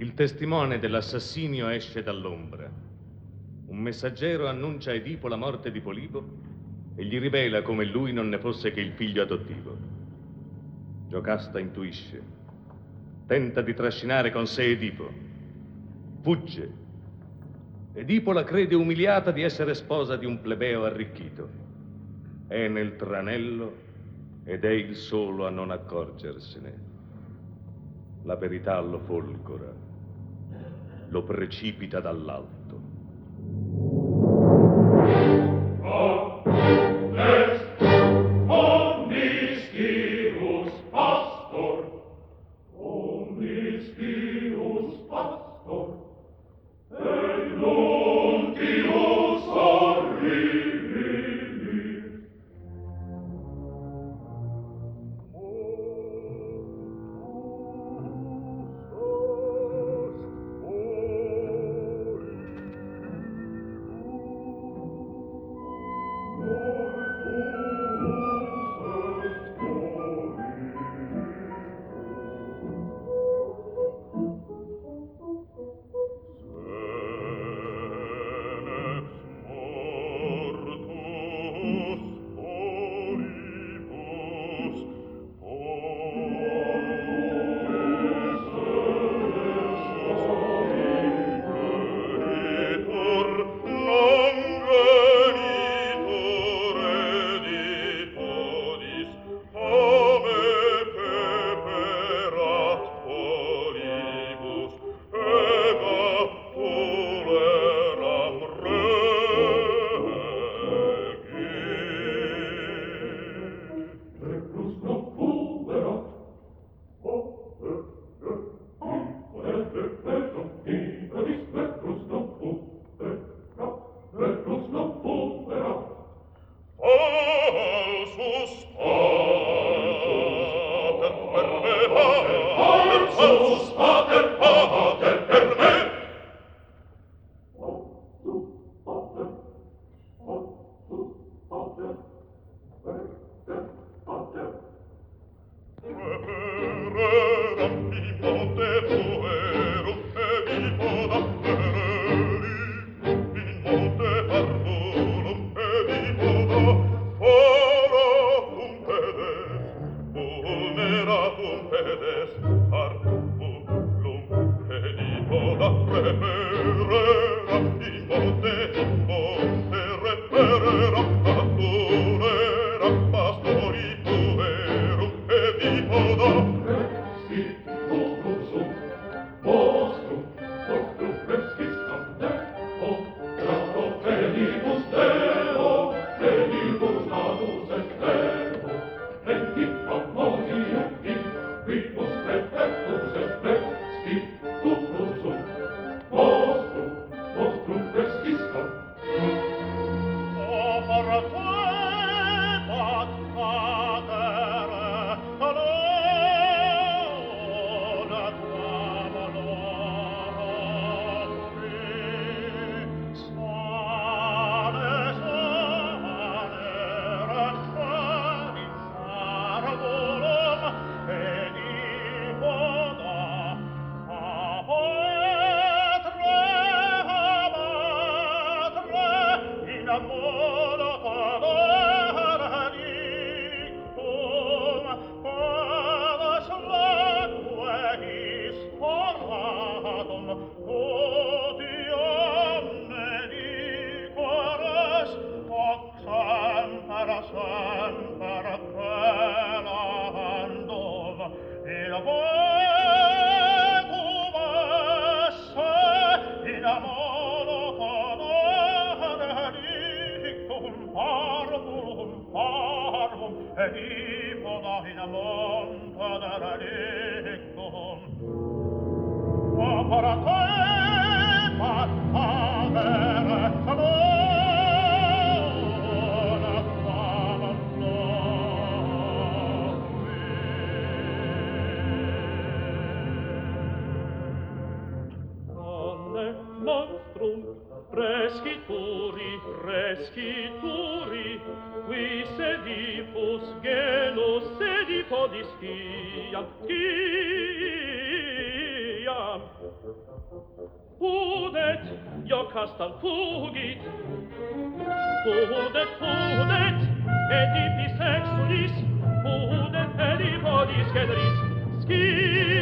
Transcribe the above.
Il testimone dell'assassinio esce dall'ombra. Un messaggero annuncia a Edipo la morte di Polipo e gli rivela come lui non ne fosse che il figlio adottivo. Giocasta intuisce. Tenta di trascinare con sé Edipo. Fugge. Edipo la crede umiliata di essere sposa di un plebeo arricchito. È nel tranello ed è il solo a non accorgersene. La verità lo folgora, lo precipita dall'alto. Rescituri, qui sedipus genus sedipo disciam, sciam, Pudet, Jocastan fugit. Pudet, edipis exulis. Pudet, edipodis generis.